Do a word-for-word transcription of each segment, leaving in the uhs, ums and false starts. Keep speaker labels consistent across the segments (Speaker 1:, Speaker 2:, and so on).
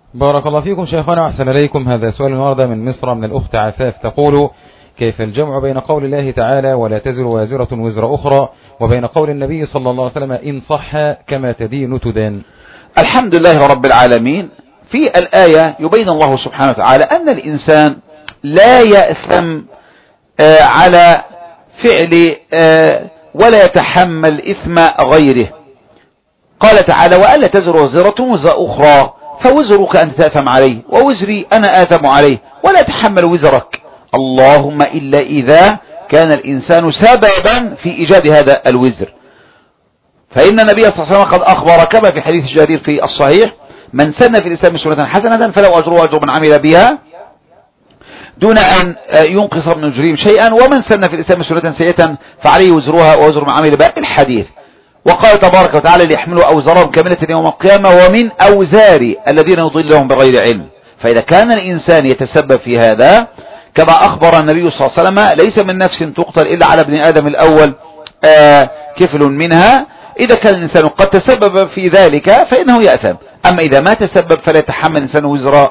Speaker 1: بارك الله فيكم شيخنا وأحسن إليكم. هذا سؤال النهارده من مصر من الأخت عفاف، تقول: كيف الجمع بين قول الله تعالى ولا تزر وازرة وزر أخرى وبين قول النبي صلى الله عليه وسلم إن صح كما تدين تدان؟
Speaker 2: الحمد لله رب العالمين. في الآية يبين الله سبحانه وتعالى أن الإنسان لا يأثم آه على فعل آه ولا يتحمل إثم غيره. قال تعالى: وألا تزر وزرة وزر أخرى فوزرك أنت تأثم عليه ووزري أنا آثم عليه ولا تحمل وزرك، اللهم إلا إذا كان الإنسان سببا في إيجاد هذا الوزر. فإن النبي صلى الله عليه وسلم قد أخبر كما في حديث جرير في الصحيح: من سن في الإسلام سنة حسنة فله أجر وأجر من عمل بها دون أن ينقص من أجرهم شيئا، ومن سن في الإسلام سنة سيئة فعليه وزرها ووزر من عمل بها، الحديث. وقال تبارك وتعالى: ليحملوا أوزارهم كاملة يوم القيامة ومن أوزار الذين يضلهم بغير علم. فإذا كان الإنسان يتسبب في هذا كما أخبر النبي صلى الله عليه وسلم: ليس من نفس تقتل إلا على ابن آدم الأول آه كفل منها. إذا كان الإنسان قد تسبب في ذلك فإنه يأثم، أما إذا ما تسبب فلا يتحمل الإنسان وزر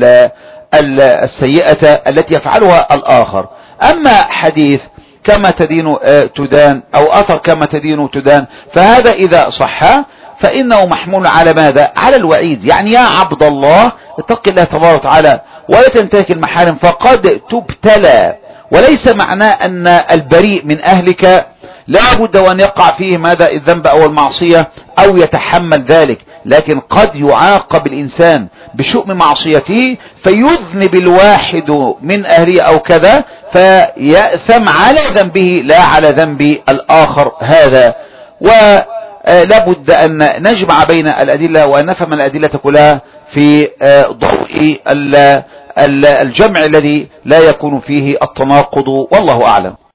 Speaker 2: السيئة التي يفعلها الآخر. أما حديث كما تدين تدان أو أثر كما تدين تدان، فهذا إذا صح فإنه محمول على ماذا؟ على الوعيد. يعني يا عبد الله اتق الله تبارك وتعالى ولا تنتهك المحارم فقد تبتلى. وليس معناه أن البريء من أهلك لا بد وأن يقع فيه ماذا؟ الذنب أو المعصية أو يتحمل ذلك، لكن قد يعاقب الإنسان بشؤم معصيته فيذنب الواحد من أهله أو كذا فيأثم على ذنبه لا على ذنب الآخر هذا. ولا بد أن نجمع بين الأدلة وأن نفهم الأدلة كلها في ضوء الجمع الذي لا يكون فيه التناقض، والله أعلم.